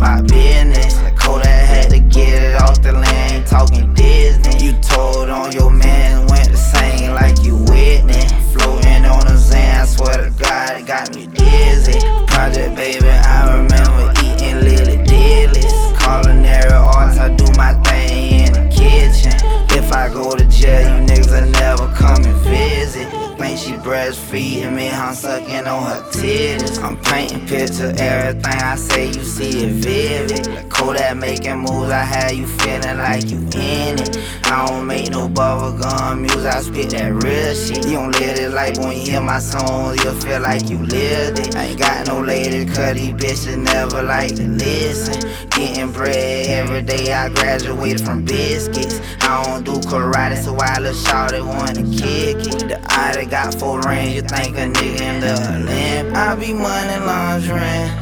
about business. The Kodak had to get it off the land, ain't talking Disney. You told on your man, went to sing like you Whitney. Floating on the Zan, I swear to God, it got me dizzy. Project baby, I remember eating Lily Dillies. Culinary arts, I do my thing in the kitchen. If I go to jail, you niggas will never come and visit. Think she breastfeeding me, I'm sucking on her titties. I'm painting pictures, everything I say you see it vivid. The Kodak making moves, I have you feeling like you in it. I don't make no bubblegum music, I spit that real shit. You don't live this life, when you hear my songs, you'll feel like you lived it. I ain't got no lady, cause these bitches never like to listen. Getting bread every day, I graduated from biscuits. I don't do karate, so I little shawty wanna kick it. The eye that got 4 rings, you think a nigga in the Olymp. I be money laundering,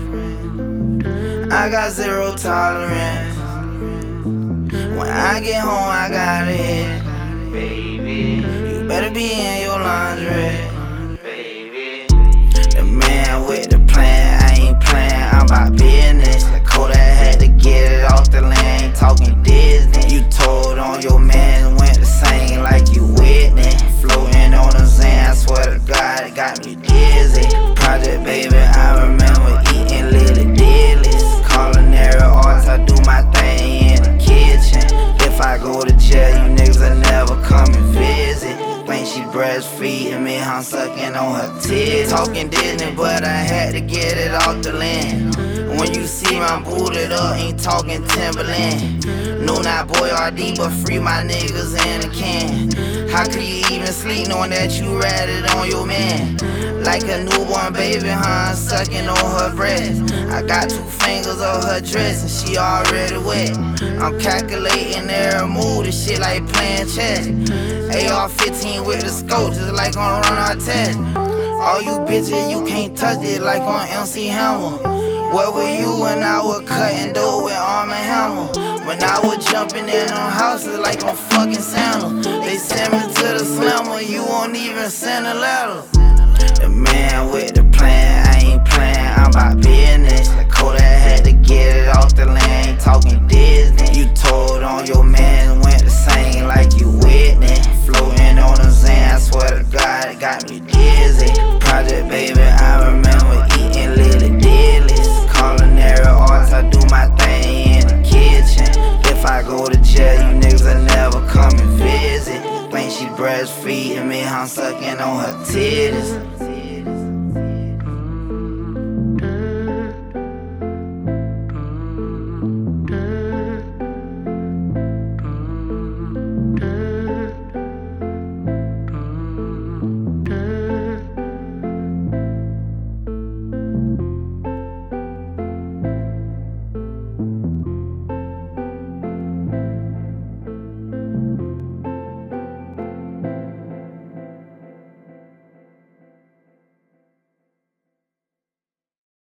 I got 0 tolerance. When I get home, I got it. Baby, you better be in your laundry. Baby, the man with the plan, I ain't playing, I'm about business. The Kodak had to get it off the land, ain't talking Disney. You told on your man, went to sing like you Whitney. Floating on the Zan, I swear to God, it got me dizzy. Project baby, I remember eating Lily Dillies. Culinary arts, I do my thing in the kitchen. If I go to jail, you niggas will never come and visit. Think she breastfeeding me, I'm sucking on her tits. Talking Disney, but I had to get it off the land. When you see my booted up, ain't talking Timberland. No, not boy RD, but free my niggas in a can. How could you even sleep knowing that you ratted on your man? Like a newborn baby, sucking on her breast. I got 2 fingers on her dress and she already wet. I'm calculating every move, this shit like playing chess. AR-15 with the scope, just like on Run Our Test. All you bitches, you can't touch it like on MC Hammer. Where were you when I was cutting dough with Arm & Hammer? When I was jumping in on houses like on fucking Santa. They send me to the slammer, you won't even send a letter. The man with the plan, I ain't playing, I'm about business. The Kodak had to get it off the land, ain't talking Disney. You told on your man, went to sing like you Whitney. Floating on the Zan, I swear to God, it got me dizzy. Project baby, I remember eating Lily Dillies. Culinary arts, I do my thing in the kitchen. If I go to jail, you niggas will never come and visit. Think she breastfeeding me, I'm sucking on her titties.